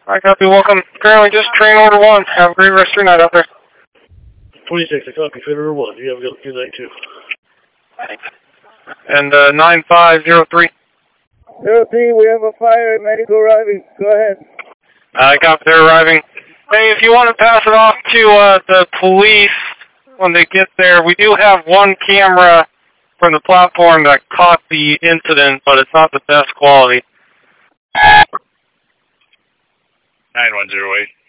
I copy, welcome. Currently just train order 1. Have a great rest of your night out there. 26, I copy, train order 1. You have a good night too. Thanks. And 9503. 03, we have a fire at medical arriving. Go ahead. I copy, they're arriving. Hey, if you want to pass it off to the police when they get there, we do have one camera from the platform that caught the incident, but it's not the best quality. 9108.